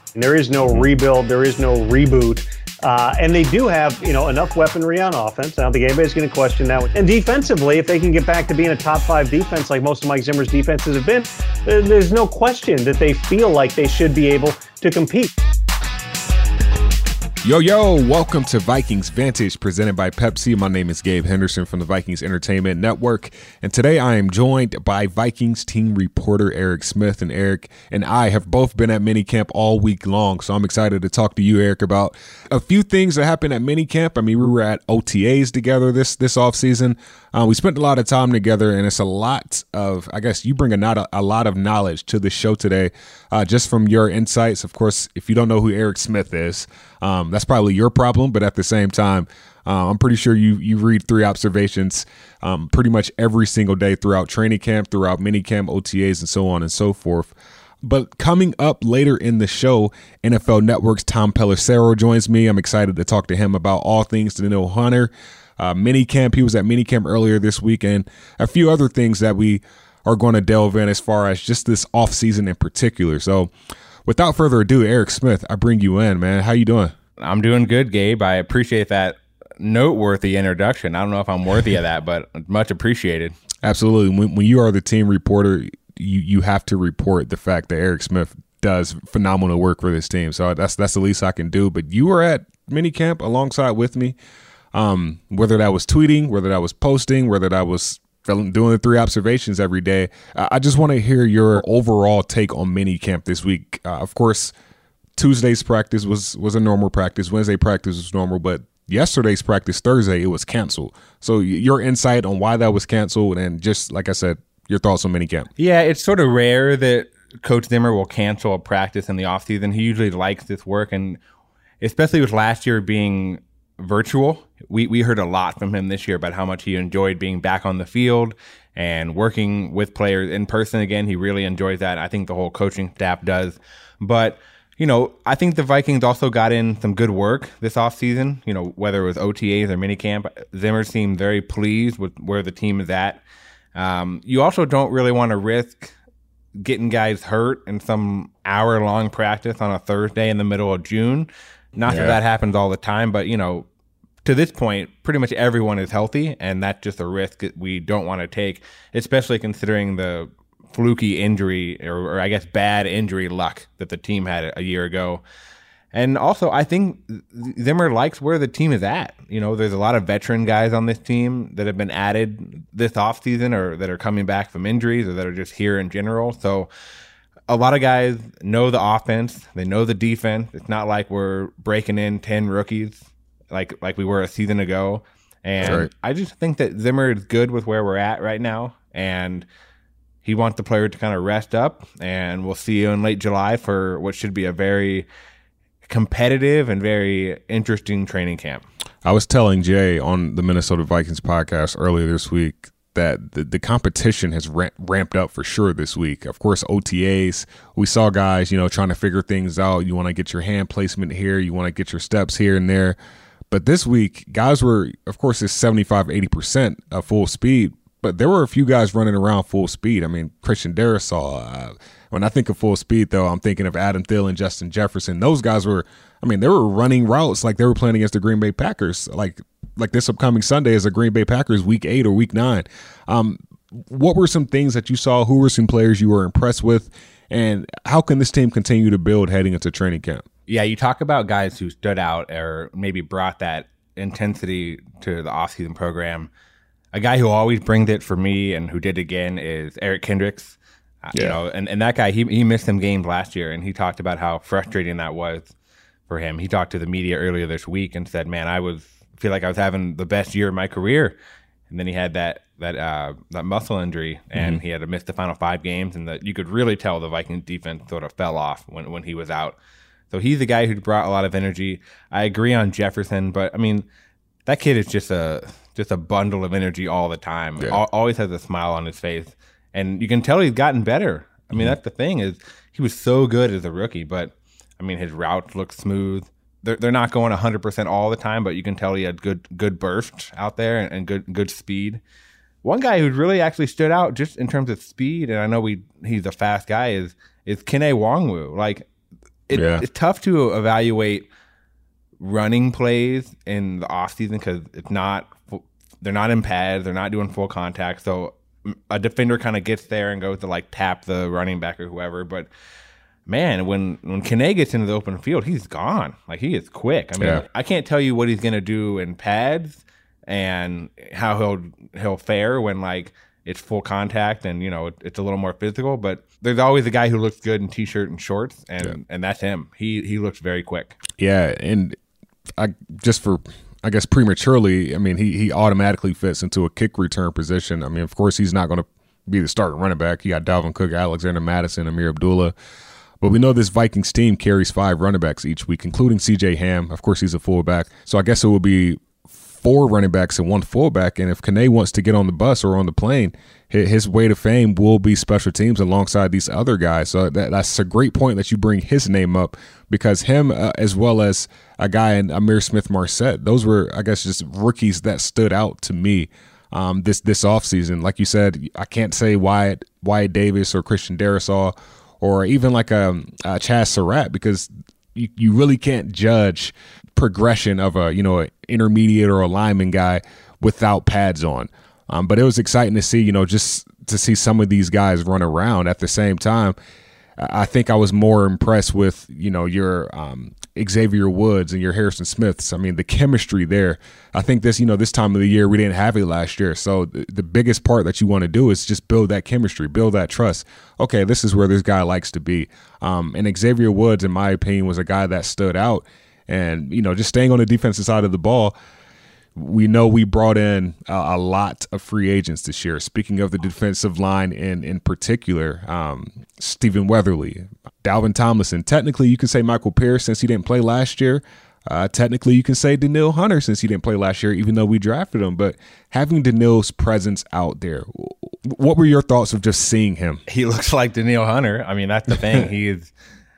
There is no rebuild. There is no reboot. And they do have, enough weaponry on offense. I don't think anybody's going to question that. And defensively, if they can get back to being a top 5 defense like most of Mike Zimmer's defenses have been, there's no question that they feel like they should be able to compete. Yo, welcome to Vikings Vantage presented by Pepsi. My name is Gabe Henderson from the Vikings Entertainment Network, and today I am joined by Vikings team reporter Eric Smith. And Eric and I have both been at minicamp all week long, so I'm excited to talk to you, Eric, about a few things that happened at minicamp. I mean, we were at OTAs together this offseason. We spent a lot of time together, and it's a lot of, I guess you bring a lot of knowledge to the show today, just from your insights. Of course, if you don't know who Eric Smith is, that's probably your problem, but at the same time, I'm pretty sure you read 3 observations pretty much every single day throughout training camp, throughout minicamp, OTAs, and so on and so forth. But coming up later in the show, NFL Network's Tom Pelissero joins me. I'm excited to talk to him about all things Danielle Hunter, minicamp. He was at minicamp earlier this week, and a few other things that we are going to delve in as far as just this offseason in particular. So without further ado, Eric Smith, I bring you in, man. How you doing? I'm doing good, Gabe. I appreciate that noteworthy introduction. I don't know if I'm worthy of that, but much appreciated. Absolutely. When you are the team reporter, you have to report the fact that Eric Smith does phenomenal work for this team. So that's the least I can do. But you were at minicamp alongside with me, whether that was tweeting, whether that was posting, whether that was doing the 3 observations every day. I just want to hear your overall take on minicamp this week. Of course, Tuesday's practice was a normal practice. Wednesday practice was normal, but yesterday's practice, Thursday, it was canceled. So your insight on why that was canceled, and just like I said, your thoughts on minicamp. Yeah, it's sort of rare that Coach Zimmer will cancel a practice in the offseason. He usually likes this work, and especially with last year being virtual, we heard a lot from him this year about how much he enjoyed being back on the field and working with players in person again. He really enjoys that. I think the whole coaching staff does. But I think the Vikings also got in some good work this offseason, whether it was OTAs or minicamp. Zimmer seemed very pleased with where the team is at. You also don't really want to risk getting guys hurt in some hour-long practice on a Thursday in the middle of June. Not that happens all the time, but, to this point, pretty much everyone is healthy, and that's just a risk that we don't want to take, especially considering the fluky injury or I guess bad injury luck that the team had a year ago. And also, I think Zimmer likes where the team is at. There's a lot of veteran guys on this team that have been added this offseason or that are coming back from injuries or that are just here in general. So a lot of guys know the offense. They know the defense. It's not like we're breaking in 10 rookies like we were a season ago. And right. I just think that Zimmer is good with where we're at right now. And he wants the player to kind of rest up, and we'll see you in late July for what should be a very competitive and very interesting training camp. I was telling Jay on the Minnesota Vikings podcast earlier this week that the competition has ramped up for sure this week. Of course, OTAs, we saw guys, trying to figure things out. You want to get your hand placement here. You want to get your steps here and there. But this week, guys were, of course, it's 75-80% of full speed. But there were a few guys running around full speed. I mean, Christian Darrisaw. When I think of full speed, though, I'm thinking of Adam Thielen, Justin Jefferson. Those guys were, they were running routes like they were playing against the Green Bay Packers. Like this upcoming Sunday is the Green Bay Packers week 8 or week 9. What were some things that you saw? Who were some players you were impressed with? And how can this team continue to build heading into training camp? Yeah, you talk about guys who stood out or maybe brought that intensity to the offseason program. A guy who always brings it for me and who did again is Eric Kendricks. And that guy, he missed some games last year, and he talked about how frustrating that was for him. He talked to the media earlier this week and said, man, I feel like I was having the best year of my career. And then he had that muscle injury, and he had to miss the final 5 games, and you could really tell the Vikings defense sort of fell off when he was out. So he's the guy who brought a lot of energy. I agree on Jefferson, but that kid is just a bundle of energy all the time. Yeah. Always has a smile on his face. And you can tell he's gotten better. That's the thing is he was so good as a rookie, but his routes look smooth. They're not going 100% all the time, but you can tell he had good burst out there and good speed. One guy who really actually stood out just in terms of speed, and I know he's a fast guy, is Kene Nwangwu. it's tough to evaluate running plays in the offseason because they're not in pads, they're not doing full contact. So a defender kind of gets there and goes to like tap the running back or whoever. But man, when Kene gets into the open field, he's gone. Like, he is quick. I mean, I can't tell you what he's gonna do in pads and how he'll fare when like it's full contact and it's a little more physical. But there's always a guy who looks good in t-shirt and shorts, and that's him. He looks very quick. Yeah, and I guess prematurely, I mean, he automatically fits into a kick return position. I mean, of course, he's not going to be the starting running back. You got Dalvin Cook, Alexander Mattison, Amir Abdullah. But we know this Vikings team carries 5 running backs each week, including C.J. Ham. Of course, he's a fullback. So I guess it will be 4 running backs and 1 fullback. And if Kene wants to get on the bus or on the plane, his way to fame will be special teams alongside these other guys. So that's a great point that you bring his name up, because him as well as a guy in Amir Smith-Marset, those were, I guess, just rookies that stood out to me this offseason. Like you said, I can't say Wyatt Davis or Christian Darrisaw or even like a Chaz Surratt, because you really can't judge progression of an intermediate or a lineman guy without pads on. But it was exciting to see, just to see some of these guys run around. At the same time, I think I was more impressed with, your Xavier Woods and your Harrison Smiths. I mean, the chemistry there. I think this time of the year, we didn't have it last year. So the biggest part that you want to do is just build that chemistry, build that trust. Okay, this is where this guy likes to be. And Xavier Woods, in my opinion, was a guy that stood out. And, just staying on the defensive side of the ball, we know we brought in a lot of free agents this year. Speaking of the defensive line in particular, Stephen Weatherly, Dalvin Tomlinson. Technically, you can say Michael Pierce since he didn't play last year. Technically, you can say Danielle Hunter since he didn't play last year, even though we drafted him. But having Danielle's presence out there, what were your thoughts of just seeing him? He looks like Danielle Hunter. I mean, that's the thing. He is,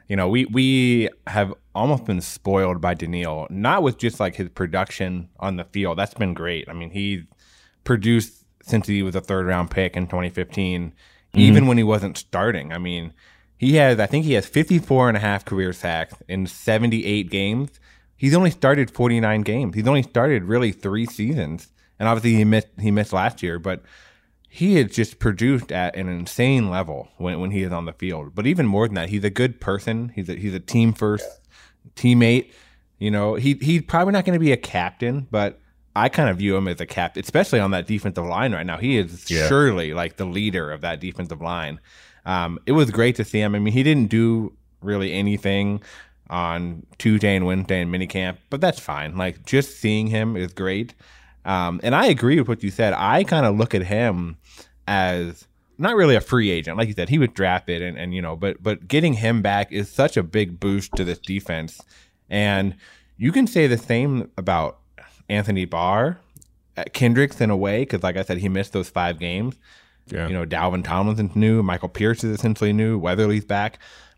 we have almost been spoiled by Danielle, not with just like his production on the field. That's been great. I mean, he produced since he was a 3rd-round pick in 2015, even when he wasn't starting. I mean, I think he has 54 and a half career sacks in 78 games. He's only started 49 games. He's only started really 3 seasons. And obviously he missed last year, but he has just produced at an insane level when he is on the field. But even more than that, he's a good person. He's a team first teammate. He's probably not going to be a captain, but I kind of view him as a captain, especially on that defensive line right now. He is surely like the leader of that defensive line. It was great to see him. I mean, he didn't do really anything on Tuesday and Wednesday in minicamp, but that's fine. Like, just seeing him is great. And I agree with what you said. I kind of look at him as not really a free agent. Like you said, he was drafted but getting him back is such a big boost to this defense. And you can say the same about Anthony Barr, Kendricks in a way, because like I said, he missed those 5 games. Yeah. Dalvin Tomlinson's new, Michael Pierce is essentially new, Weatherly's back.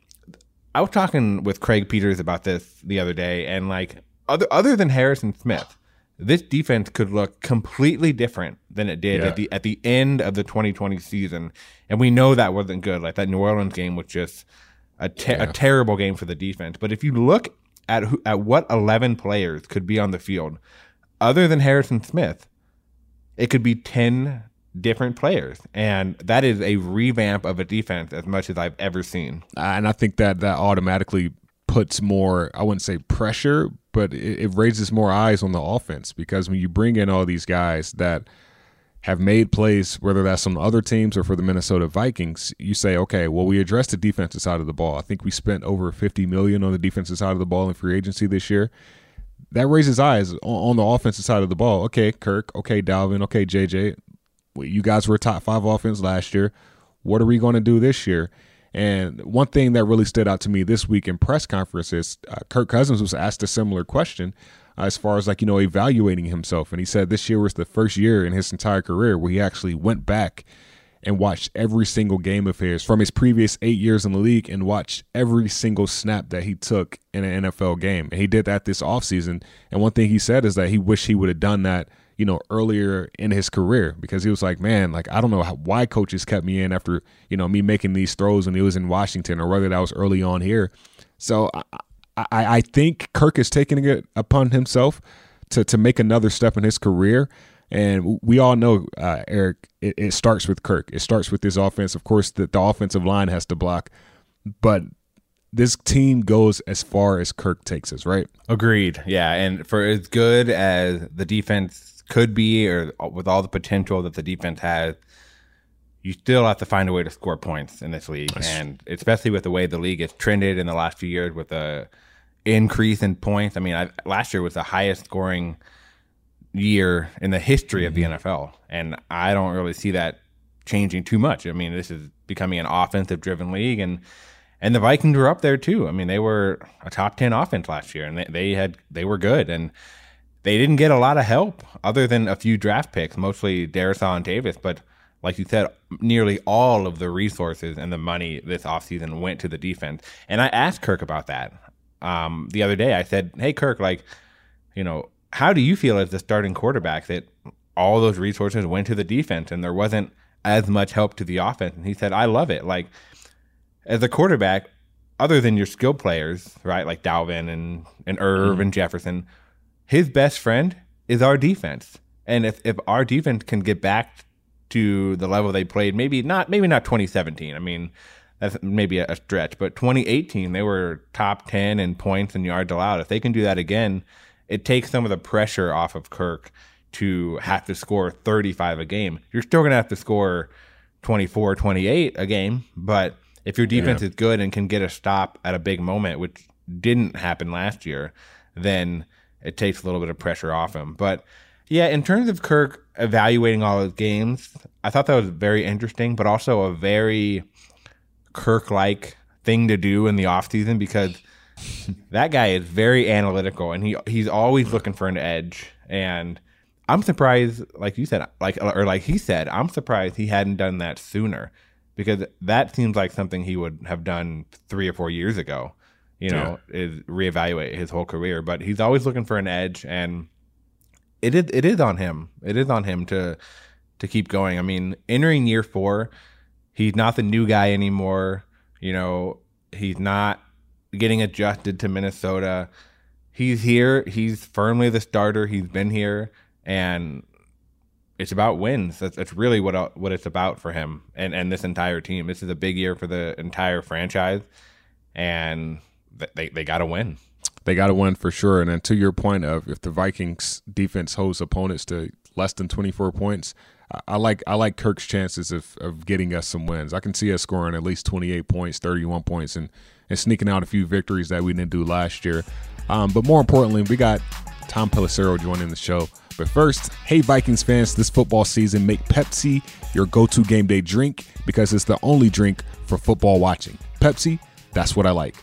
I was talking with Craig Peters about this the other day, and like other than Harrison Smith, this defense could look completely different than it did at the end of the 2020 season, and we know that wasn't good. Like, that New Orleans game was just a terrible game for the defense. But if you look at what 11 players could be on the field, other than Harrison Smith, it could be 10 different players, and that is a revamp of a defense as much as I've ever seen. And I think that automatically puts more, I wouldn't say pressure, but it raises more eyes on the offense, because when you bring in all these guys that have made plays, whether that's on other teams or for the Minnesota Vikings, you say, okay, well, we addressed the defensive side of the ball. I think we spent over $50 million on the defensive side of the ball in free agency this year. That raises eyes on the offensive side of the ball. Okay, Kirk. Okay, Dalvin. Okay, JJ. You guys were a top 5 offense last year. What are we going to do this year? And one thing that really stood out to me this week in press conferences, Kirk Cousins was asked a similar question as far as evaluating himself. And he said this year was the first year in his entire career where he actually went back and watched every single game of his from his previous 8 years in the league and watched every single snap that he took in an NFL game. And he did that this offseason. And one thing he said is that he wished he would have done that earlier in his career, because he was like, man, I don't know why coaches kept me in after, me making these throws when he was in Washington, or whether that was early on here. So I think Kirk is taking it upon himself to make another step in his career. And we all know, Eric, it starts with Kirk. It starts with his offense. Of course, the offensive line has to block. But this team goes as far as Kirk takes us, right? Agreed. Yeah, and for as good as the defense could be, or with all the potential that the defense has, you still have to find a way to score points in this league. And especially with the way the league has trended in the last few years with the increase in points. I mean, last year was the highest scoring year in the history of the NFL, and I don't really see that changing too much. I mean, this is becoming an offensive-driven league, and the Vikings were up there too. I mean, they were a top 10 offense last year, and they were good, and they didn't get a lot of help other than a few draft picks, mostly Darisaw and Davis. But like you said, nearly all of the resources and the money this offseason went to the defense. And I asked Kirk about that the other day. I said, "Hey, Kirk, how do you feel as the starting quarterback that all those resources went to the defense and there wasn't as much help to the offense?" And he said, "I love it. Like, as a quarterback, other than your skill players, right, like Dalvin and Irv and Jefferson, his best friend is our defense. And if our defense can get back to the level they played, maybe not 2017. I mean, that's maybe a stretch, but 2018, they were top 10 in points and yards allowed. If they can do that again, it takes some of the pressure off of Kirk to have to score 35 a game. You're still going to have to score 24, 28 a game, but if your defense is good and can get a stop at a big moment, which didn't happen last year, then it takes a little bit of pressure off him. But yeah, in terms of Kirk evaluating all his games, I thought that was very interesting, but also a very Kirk-like thing to do in the offseason, because that guy is very analytical, and he's always looking for an edge. And I'm surprised, like you said, like he said, I'm surprised he hadn't done that sooner, because that seems like something he would have done 3 or 4 years ago, is reevaluate his whole career. But he's always looking for an edge, and it is on him. It is on him to keep going. I mean, entering year 4, he's not the new guy anymore. He's not getting adjusted to Minnesota. He's here. He's firmly the starter. He's been here, and it's about wins. That's really what it's about for him and this entire team. This is a big year for the entire franchise, and they got to win. They got to win for sure. And then to your point of, if the Vikings defense holds opponents to less than 24 points, I like Kirk's chances of getting us some wins. I can see us scoring at least 28 points, 31 points, and sneaking out a few victories that we didn't do last year. But more importantly, we got Tom Pelissero joining the show. But first, hey Vikings fans, this football season, make Pepsi your go-to game day drink, because it's the only drink for football watching. Pepsi, that's what I like.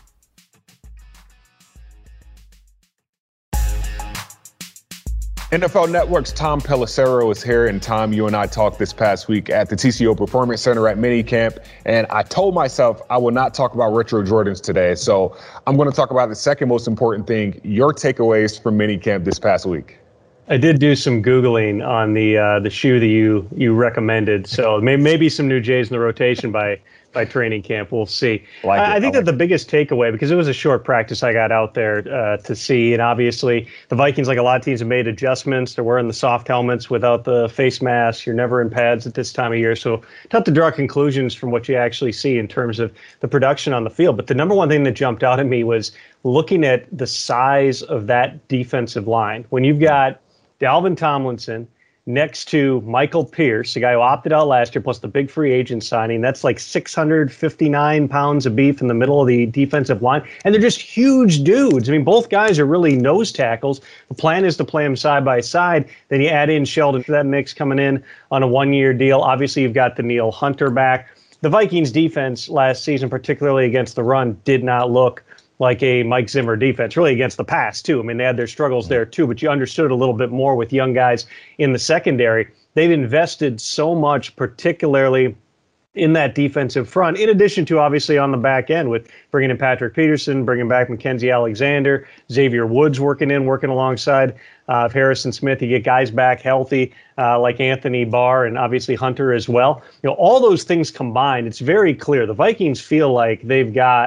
NFL Network's Tom Pelissero is here, and Tom, you and I talked this past week at the TCO Performance Center at minicamp, and I told myself I will not talk about retro Jordans today, so I'm going to talk about the second most important thing, your takeaways from minicamp this past week. I did do some Googling on the shoe that you recommended, so maybe some new J's in the rotation by training camp. We'll see. I think that the biggest takeaway, because it was a short practice I got out there to see, and obviously the Vikings, like a lot of teams, have made adjustments. They're wearing the soft helmets without the face masks. You're never in pads at this time of year, so tough to draw conclusions from what you actually see in terms of the production on the field. But the number one thing that jumped out at me was looking at the size of that defensive line. When you've got Dalvin Tomlinson next to Michael Pierce, the guy who opted out last year, plus the big free agent signing, that's like 659 pounds of beef in the middle of the defensive line. And they're just huge dudes. I mean, both guys are really nose tackles. The plan is to play them side by side. Then you add in Sheldon to that mix, coming in on a 1-year deal. Obviously, you've got the Neil Hunter back. The Vikings defense last season, particularly against the run, did not look like a Mike Zimmer defense, really against the pass, too. I mean, they had their struggles there, too, but you understood it a little bit more with young guys in the secondary. They've invested so much, particularly in that defensive front, in addition to, obviously, on the back end with bringing in Patrick Peterson, bringing back Mackenzie Alexander, Xavier Woods working alongside Harrison Smith. You get guys back healthy like Anthony Barr and obviously Hunter as well. All those things combined, it's very clear. The Vikings feel like they've got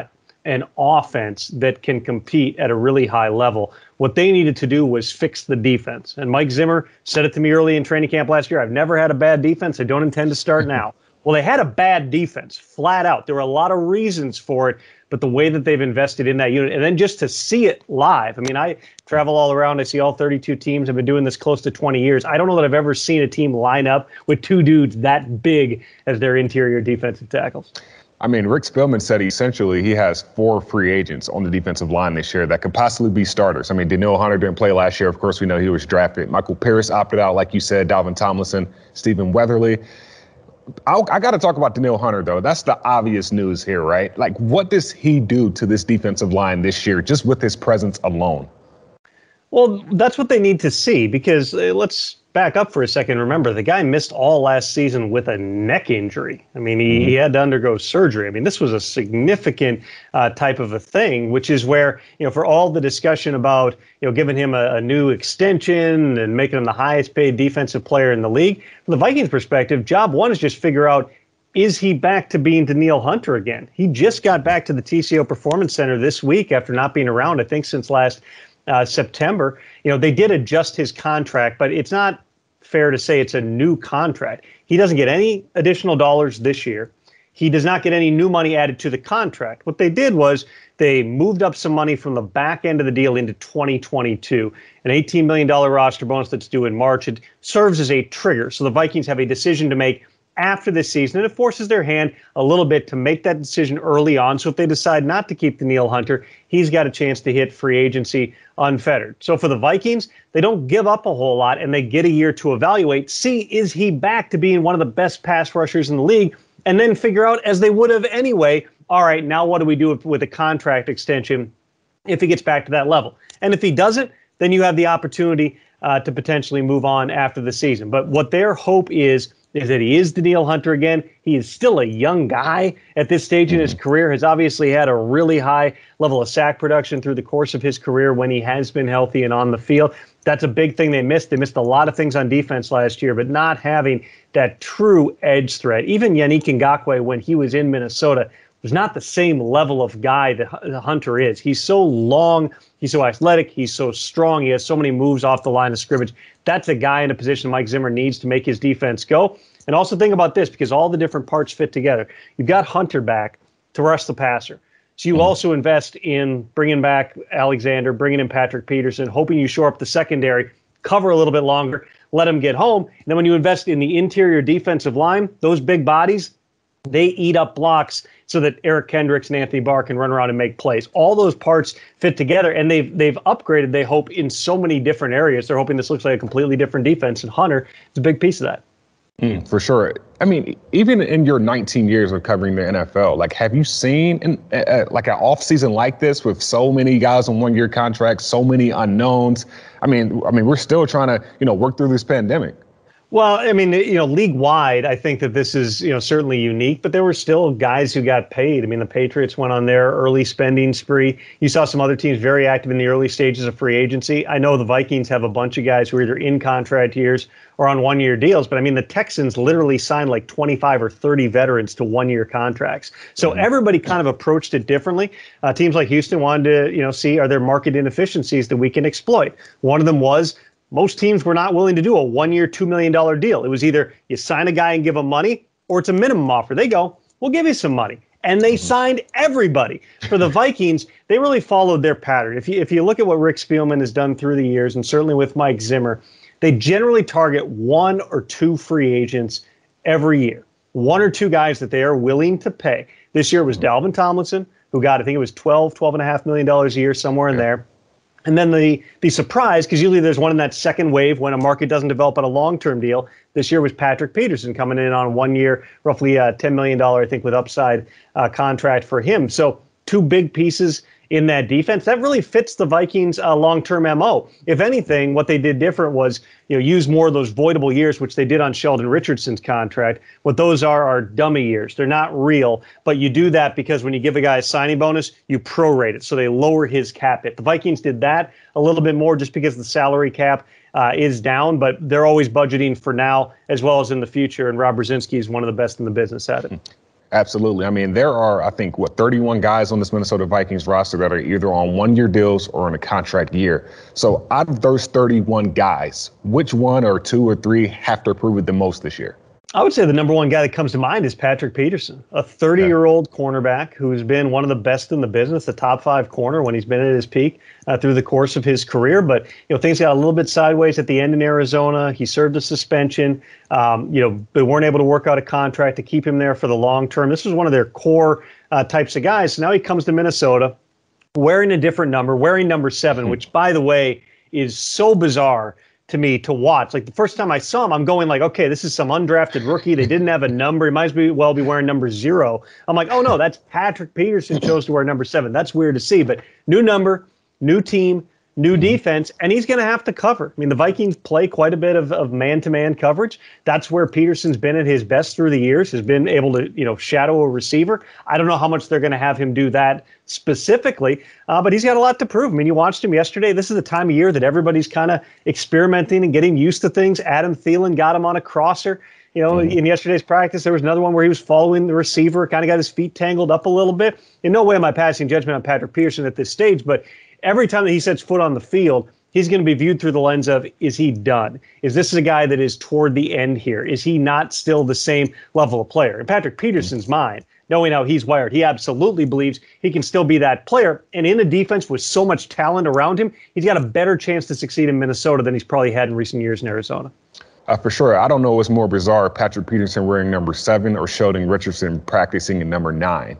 an offense that can compete at a really high level. What they needed to do was fix the defense. And Mike Zimmer said it to me early in training camp last year. I've never had a bad defense. I don't intend to start now. Well, they had a bad defense, flat out. There were a lot of reasons for it, but the way that they've invested in that unit, and then just to see it live. I mean, I travel all around. I see all 32 teams. I've been doing this close to 20 years. I don't know that I've ever seen a team line up with two dudes that big as their interior defensive tackles. I mean, Rick Spielman said essentially he has 4 free agents on the defensive line this year that could possibly be starters. I mean, Danielle Hunter didn't play last year. Of course, we know he was drafted. Michael Pierce opted out, like you said, Dalvin Tomlinson, Stephen Weatherly. I got to talk about Danielle Hunter, though. That's the obvious news here, right? Like, what does he do to this defensive line this year just with his presence alone? Well, that's what they need to see, because let's back up for a second. Remember, the guy missed all last season with a neck injury. I mean, he had to undergo surgery. I mean, this was a significant type of a thing, which is where, for all the discussion about, giving him a new extension and making him the highest paid defensive player in the league, from the Vikings perspective, job one is just figure out, is he back to being Danielle Hunter again? He just got back to the TCO Performance Center this week after not being around, I think, since last September. They did adjust his contract, but it's not fair to say it's a new contract. He doesn't get any additional dollars this year. He does not get any new money added to the contract. What they did was they moved up some money from the back end of the deal into 2022, an $18 million roster bonus that's due in March. It serves as a trigger. So the Vikings have a decision to make after this season, and it forces their hand a little bit to make that decision early on. So if they decide not to keep Danielle Hunter, he's got a chance to hit free agency unfettered. So for the Vikings, they don't give up a whole lot, and they get a year to evaluate, see, is he back to being one of the best pass rushers in the league, and then figure out, as they would have anyway, all right, now what do we do with a contract extension if he gets back to that level? And if he doesn't, then you have the opportunity to potentially move on after the season. But what their hope is that he is Danielle Hunter again. He is still a young guy at this stage in his career, has obviously had a really high level of sack production through the course of his career when he has been healthy and on the field. That's a big thing they missed. They missed a lot of things on defense last year, but not having that true edge threat. Even Yannick Ngakoue, when he was in Minnesota, was not the same level of guy that Hunter is. He's so long, he's so athletic, he's so strong, he has so many moves off the line of scrimmage. That's a guy in a position Mike Zimmer needs to make his defense go. And also think about this, because all the different parts fit together. You've got Hunter back to rush the passer. So you also invest in bringing back Alexander, bringing in Patrick Peterson, hoping you shore up the secondary, cover a little bit longer, let him get home. And then when you invest in the interior defensive line, those big bodies, they eat up blocks so that Eric Kendricks and Anthony Barr can run around and make plays. All those parts fit together, and they've upgraded, they hope, in so many different areas. They're hoping this looks like a completely different defense, and Hunter is a big piece of that. For sure. I mean, even in your 19 years of covering the NFL, like, have you seen like an offseason like this with so many guys on one-year contracts, so many unknowns? I mean, we're still trying to, work through this pandemic. Well, I mean, league-wide, I think that this is, certainly unique, but there were still guys who got paid. I mean, the Patriots went on their early spending spree. You saw some other teams very active in the early stages of free agency. I know the Vikings have a bunch of guys who are either in contract years or on one-year deals, but I mean, the Texans literally signed like 25 or 30 veterans to one-year contracts. So everybody kind of approached it differently. Teams like Houston wanted to, see, are there market inefficiencies that we can exploit? One of them was, most teams were not willing to do a one-year, $2 million deal. It was either you sign a guy and give him money, or it's a minimum offer. They go, we'll give you some money. And they signed everybody. For the Vikings, they really followed their pattern. If you look at what Rick Spielman has done through the years, and certainly with Mike Zimmer, they generally target 1 or 2 free agents every year. 1 or 2 guys that they are willing to pay. This year was Dalvin Tomlinson, who got, I think it was $12.5 million a year, somewhere in there. And then the surprise, because usually there's one in that second wave when a market doesn't develop on a long-term deal. This year was Patrick Peterson coming in on 1 year, roughly $10 million, I think, with upside contract for him. So 2 big pieces in that defense. That really fits the Vikings' long-term MO. If anything, what they did different was, use more of those voidable years, which they did on Sheldon Richardson's contract. What those are dummy years. They're not real, but you do that because when you give a guy a signing bonus, you prorate it, so they lower his cap hit. The Vikings did that a little bit more just because the salary cap is down, but they're always budgeting for now as well as in the future, and Rob Brzezinski is one of the best in the business at it. Absolutely. I mean, there are, I think, 31 guys on this Minnesota Vikings roster that are either on one-year deals or on a contract year. So out of those 31 guys, which one or two or three have to prove it the most this year? I would say the number one guy that comes to mind is Patrick Peterson, a 30-year-old cornerback who's been one of the best in the business, the top 5 corner when he's been at his peak through the course of his career. But, things got a little bit sideways at the end in Arizona. He served a suspension. They weren't able to work out a contract to keep him there for the long term. This was one of their core types of guys. So now he comes to Minnesota wearing a different number, wearing number 7, which, by the way, is so bizarre to me to watch. Like the first time I saw him, I'm going like, okay, this is some undrafted rookie. They didn't have a number. He might as well be wearing number 0. I'm like, oh no, that's Patrick Peterson chose to wear number 7. That's weird to see, but new number, new team, new defense, and he's going to have to cover. I mean, the Vikings play quite a bit of man-to-man coverage. That's where Peterson's been at his best through the years, has been able to, shadow a receiver. I don't know how much they're going to have him do that specifically, but he's got a lot to prove. I mean, you watched him yesterday. This is the time of year that everybody's kind of experimenting and getting used to things. Adam Thielen got him on a crosser. In yesterday's practice, there was another one where he was following the receiver, kind of got his feet tangled up a little bit. In no way am I passing judgment on Patrick Peterson at this stage, but every time that he sets foot on the field, he's going to be viewed through the lens of, is he done? Is this a guy that is toward the end here? Is he not still the same level of player? In Patrick Peterson's mind, knowing how he's wired, he absolutely believes he can still be that player. And in a defense with so much talent around him, he's got a better chance to succeed in Minnesota than he's probably had in recent years in Arizona. For sure. I don't know what's more bizarre, Patrick Peterson wearing number 7 or Sheldon Richardson practicing in number 9.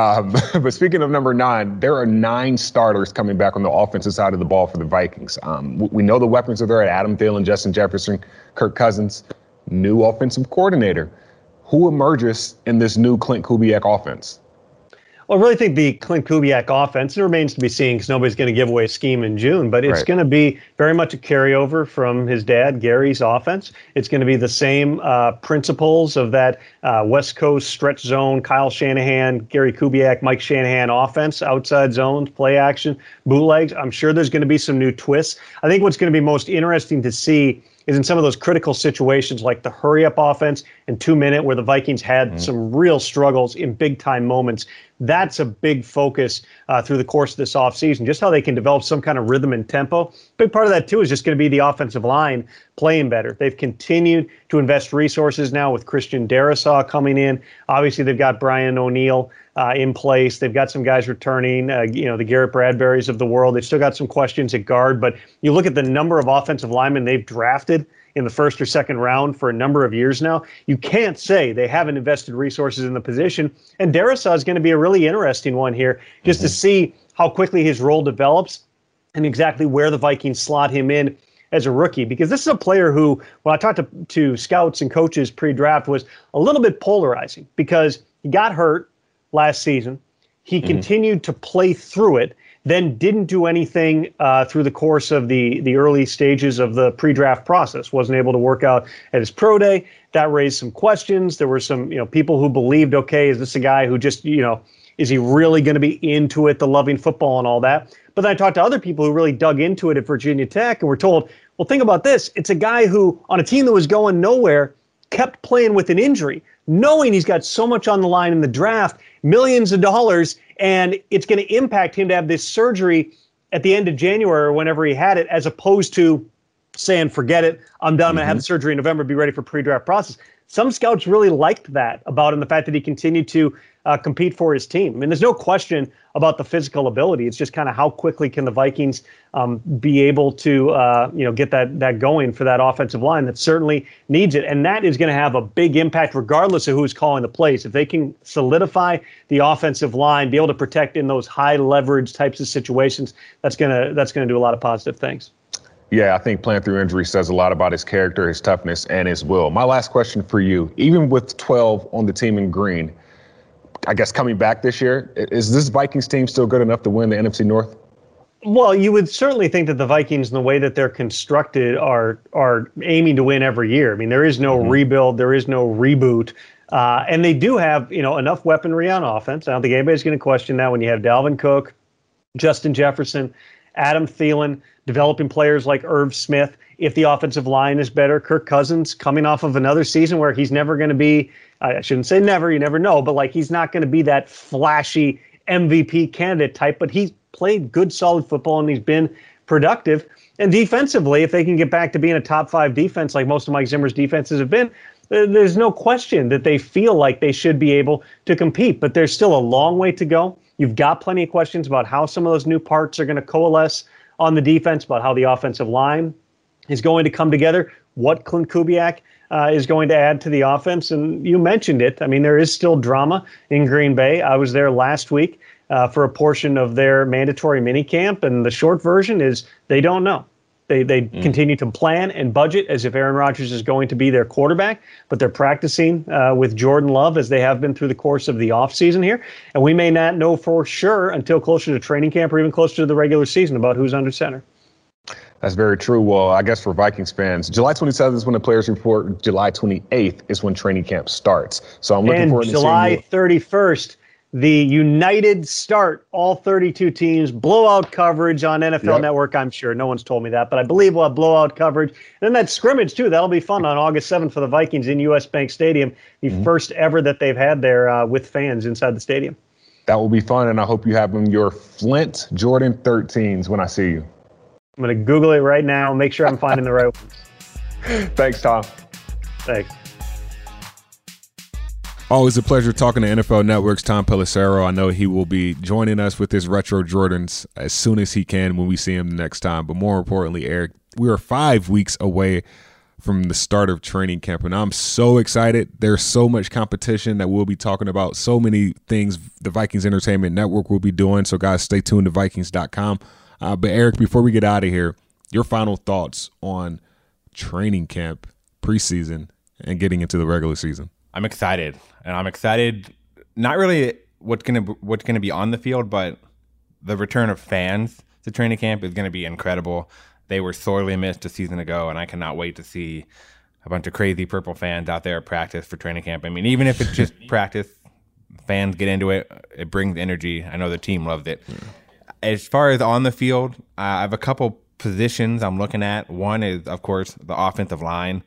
But speaking of number 9, there are 9 starters coming back on the offensive side of the ball for the Vikings. We know the weapons are there at Adam Thielen, Justin Jefferson, Kirk Cousins, new offensive coordinator. Who emerges in this new Clint Kubiak offense? Well, I really think the Clint Kubiak offense, it remains to be seen because nobody's going to give away a scheme in June, but it's going to be very much a carryover from his dad, Gary's offense. It's going to be the same principles of that West Coast stretch zone, Kyle Shanahan, Gary Kubiak, Mike Shanahan offense, outside zones, play action, bootlegs. I'm sure there's going to be some new twists. I think what's going to be most interesting to see is in some of those critical situations like the hurry-up offense and 2-minute where the Vikings had some real struggles in big-time moments. That's a big focus through the course of this offseason, just how they can develop some kind of rhythm and tempo. Big part of that, too, is just going to be the offensive line playing better. They've continued to invest resources now with Christian Darrisaw coming in. Obviously, they've got Brian O'Neill in place. They've got some guys returning, the Garrett Bradburys of the world. They've still got some questions at guard, but you look at the number of offensive linemen they've drafted in the first or second round for a number of years now. You can't say they haven't invested resources in the position. And Darrisaw is going to be a really interesting one here just to see how quickly his role develops and exactly where the Vikings slot him in as a rookie, because this is a player who, when I talked to scouts and coaches pre-draft, was a little bit polarizing because he got hurt last season. He continued to play through it, then didn't do anything through the course of the early stages of the pre-draft process. Wasn't able to work out at his pro day. That raised some questions. There were some people who believed, okay, is this a guy who just, is he really going to be into it, the loving football and all that? But then I talked to other people who really dug into it at Virginia Tech and were told, well, think about this. It's a guy who, on a team that was going nowhere, kept playing with an injury, knowing he's got so much on the line in the draft, millions of dollars, and it's going to impact him to have this surgery at the end of January or whenever he had it, as opposed to saying, forget it, I'm done, I'm going to have the surgery in November, be ready for pre-draft process. Some scouts really liked that about him, the fact that he continued to compete for his team. I mean, there's no question about the physical ability. It's just kind of how quickly can the Vikings be able to, get that going for that offensive line that certainly needs it. And that is going to have a big impact regardless of who's calling the plays. If they can solidify the offensive line, be able to protect in those high leverage types of situations, that's going to do a lot of positive things. Yeah, I think playing through injury says a lot about his character, his toughness, and his will. My last question for you, even with 12 on the team in green, I guess coming back this year, is this Vikings team still good enough to win the NFC North? Well, you would certainly think that the Vikings, in the way that they're constructed, are aiming to win every year. I mean, there is no rebuild, there is no reboot. And they do have, enough weaponry on offense. I don't think anybody's going to question that when you have Dalvin Cook, Justin Jefferson, Adam Thielen, developing players like Irv Smith. If the offensive line is better, Kirk Cousins coming off of another season where he's never going to be, I shouldn't say never, you never know, but like he's not going to be that flashy MVP candidate type, but he's played good, solid football and he's been productive. And defensively, if they can get back to being a top 5 defense like most of Mike Zimmer's defenses have been, there's no question that they feel like they should be able to compete, but there's still a long way to go. You've got plenty of questions about how some of those new parts are going to coalesce on the defense, about how the offensive line is going to come together, what Clint Kubiak is going to add to the offense. And you mentioned it. I mean, there is still drama in Green Bay. I was there last week for a portion of their mandatory minicamp, and the short version is they don't know. They continue to plan and budget as if Aaron Rodgers is going to be their quarterback, but they're practicing with Jordan Love as they have been through the course of the offseason here. And we may not know for sure until closer to training camp or even closer to the regular season about who's under center. That's very true. Well, I guess for Vikings fans, July 27th is when the players report. July 28th is when training camp starts. So I'm looking forward to seeing July 31st. The United start, all 32 teams, blowout coverage on NFL Network, I'm sure. No one's told me that, but I believe we'll have blowout coverage. And then that scrimmage, too, that'll be fun on August 7th for the Vikings in U.S. Bank Stadium, the first ever that they've had there with fans inside the stadium. That will be fun, and I hope you have them your Flint Jordan 13s when I see you. I'm going to Google it right now, make sure I'm finding the right ones. Thanks, Tom. Thanks. Always a pleasure talking to NFL Network's Tom Pelissero. I know he will be joining us with his retro Jordans as soon as he can when we see him the next time. But more importantly, Eric, we are 5 weeks away from the start of training camp, and I'm so excited. There's so much competition that we'll be talking about, so many things the Vikings Entertainment Network will be doing. So, guys, stay tuned to Vikings.com. But, Eric, before we get out of here, your final thoughts on training camp, preseason, and getting into the regular season. I'm excited, and I'm excited not really what's gonna be on the field, but the return of fans to training camp is going to be incredible. They were sorely missed a season ago, and I cannot wait to see a bunch of crazy Purple fans out there at practice for training camp. I mean, even if it's just practice, fans get into it. It brings energy. I know the team loves it. As far as on the field, I have a couple positions I'm looking at. One is, of course, the offensive line.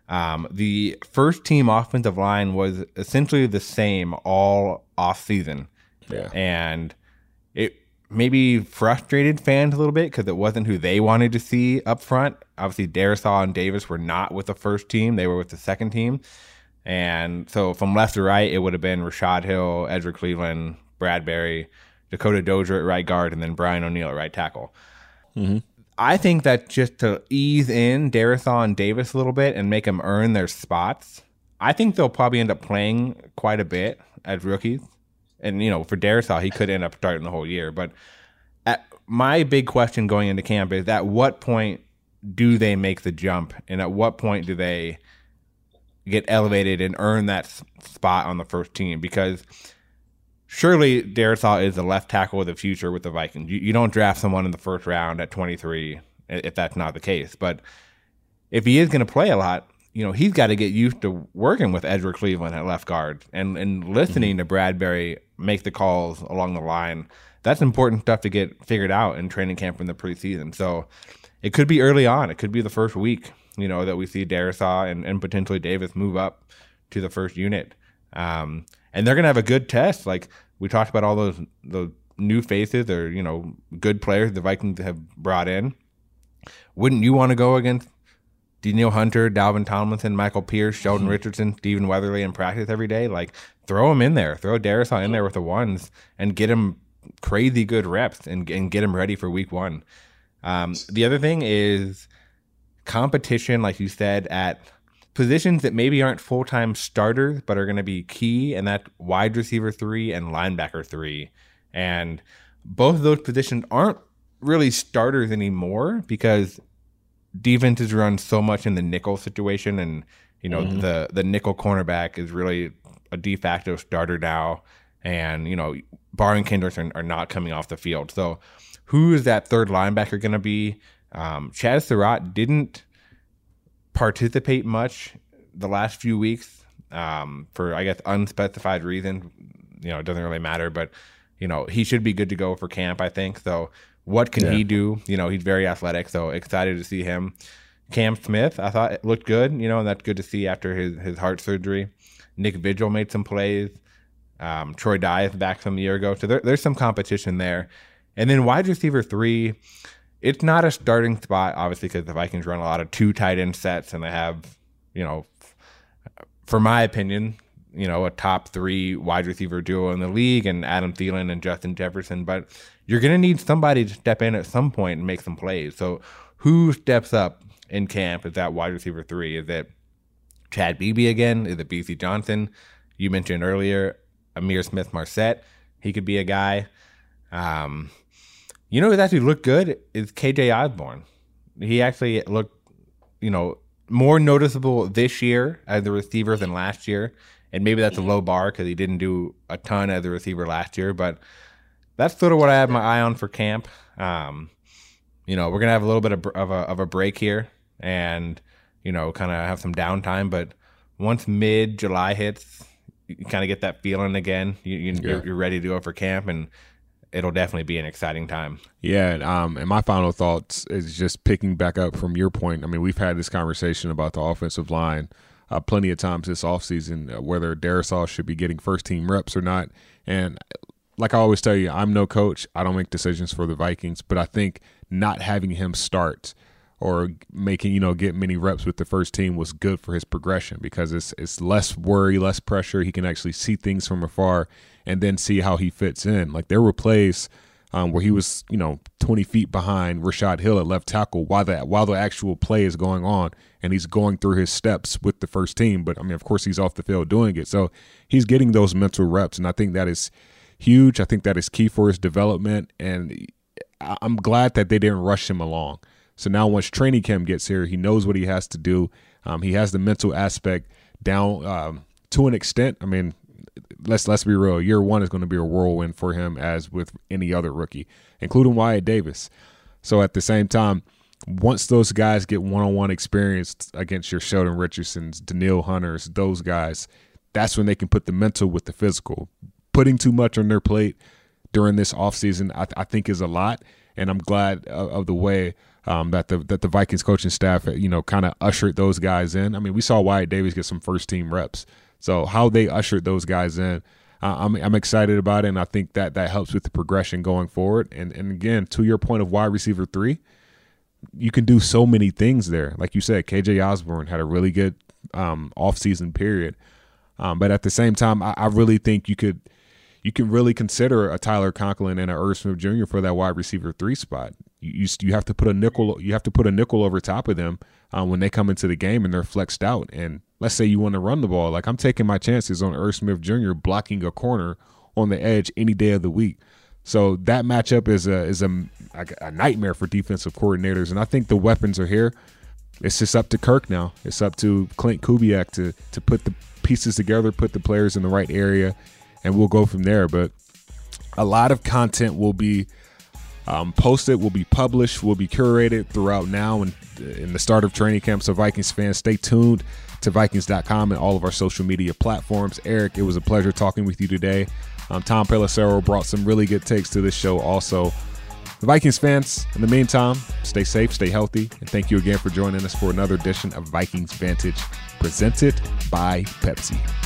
The first team offensive line was essentially the same all off season. Yeah. And it maybe frustrated fans a little bit because it wasn't who they wanted to see up front. Obviously, Darisaw and Davis were not with the first team. They were with the second team. And so from left to right, it would have been Rashad Hill, Ezra Cleveland, Bradbury, Dakota Dozier at right guard, and then Brian O'Neill at right tackle. Mm-hmm. I think that just to ease in Darisaw and Davis a little bit and make them earn their spots, I think they'll probably end up playing quite a bit as rookies. And, you know, for Darisaw, he could end up starting the whole year. But my big question going into camp is, at what point do they make the jump? And at what point do they get elevated and earn that spot on the first team? Because surely Darisaw is the left tackle of the future with the Vikings. You don't draft someone in the first round at 23 if that's not the case. But if he is going to play a lot, you know, he's got to get used to working with Ezra Cleveland at left guard and listening to Bradbury make the calls along the line. That's important stuff to get figured out in training camp in the preseason. So it could be early on. It could be the first week, you know, that we see Darisaw and potentially Davis move up to the first unit. And they're going to have a good test. Like we talked about all those new faces or, you know, good players the Vikings have brought in. Wouldn't you want to go against Danielle Hunter, Dalvin Tomlinson, Michael Pierce, Sheldon Richardson, Stephen Weatherly in practice every day? Like, throw them in there. Throw Darisaw in there with the ones and get him crazy good reps and get him ready for week one. The other thing is competition, like you said, at positions that maybe aren't full-time starters but are going to be key, and that's wide receiver 3 and linebacker 3. And both of those positions aren't really starters anymore because defenses run so much in the nickel situation, and you know the nickel cornerback is really a de facto starter now, and you know Barr and Kendricks are not coming off the field. So who is that third linebacker going to be? Chaz Surratt didn't participate much the last few weeks for, I guess, unspecified reason. You know, it doesn't really matter, but you know he should be good to go for camp, I think. So what can he do? You know, he's very athletic, so excited to see him. Cam Smith, I thought it looked good, you know, and that's good to see after his heart surgery. Nick Vigil made some plays. Troy Dye is back from a year ago, so there's some competition there. And then wide receiver 3, it's not a starting spot, obviously, because the Vikings run a lot of 2 tight end sets, and they have, you know, for my opinion, you know, a top 3 wide receiver duo in the league, and Adam Thielen and Justin Jefferson. But you're going to need somebody to step in at some point and make some plays. So who steps up in camp as that wide receiver 3? Is it Chad Beebe again? Is it BC Johnson? You mentioned earlier Amir Smith-Marset. He could be a guy. You know who actually looked good is KJ Osborne. He actually looked, you know, more noticeable this year as a receiver than last year. And maybe that's a low bar because he didn't do a ton as a receiver last year. But that's sort of what I have my eye on for camp. You know, we're going to have a little bit of a break here and, you know, kind of have some downtime. But once mid-July hits, you kind of get that feeling again. You're ready to go for camp, and it'll definitely be an exciting time. Yeah, and my final thoughts is just picking back up from your point. I mean, we've had this conversation about the offensive line plenty of times this offseason, whether Darrisaw should be getting first-team reps or not. And like I always tell you, I'm no coach. I don't make decisions for the Vikings, but I think not having him start or making, you know, get many reps with the first team was good for his progression because it's less worry, less pressure. He can actually see things from afar and then see how he fits in. Like there were plays where he was, you know, 20 feet behind Rashad Hill at left tackle while the actual play is going on, and he's going through his steps with the first team. But I mean, of course, he's off the field doing it. So he's getting those mental reps, and I think that is huge. I think that is key for his development, and I'm glad that they didn't rush him along. So now once training camp gets here, he knows what he has to do. He has the mental aspect down to an extent. I mean, let's be real. Year 1 is going to be a whirlwind for him, as with any other rookie, including Wyatt Davis. So at the same time, once those guys get one-on-one experience against your Sheldon Richardsons, Danielle Hunters, those guys, that's when they can put the mental with the physical. Putting too much on their plate during this offseason, I think, is a lot, and I'm glad of the way that the Vikings coaching staff, you know, kind of ushered those guys in. I mean, we saw Wyatt Davis get some first-team reps. So how they ushered those guys in, I'm excited about it, and I think that helps with the progression going forward. And again, to your point of wide receiver 3, you can do so many things there. Like you said, KJ Osborne had a really good offseason period. But at the same time, I really think you can really consider a Tyler Conklin and a Irv Smith Jr. for that wide receiver 3 spot. You have to put a nickel. You have to put a nickel over top of them when they come into the game and they're flexed out. And let's say you want to run the ball, like I'm taking my chances on Irv Smith Jr. blocking a corner on the edge any day of the week. So that matchup is a nightmare for defensive coordinators. And I think the weapons are here. It's just up to Kirk now. It's up to Clint Kubiak to put the pieces together, put the players in the right area, and we'll go from there. But a lot of content will be posted, will be published, will be curated throughout now and in the start of training camp. So Vikings fans, stay tuned to Vikings.com and all of our social media platforms. Eric, it was a pleasure talking with you today. Tom Pelissero brought some really good takes to this show also. The Vikings fans, in the meantime, stay safe, stay healthy, and thank you again for joining us for another edition of Vikings Vantage, presented by Pepsi.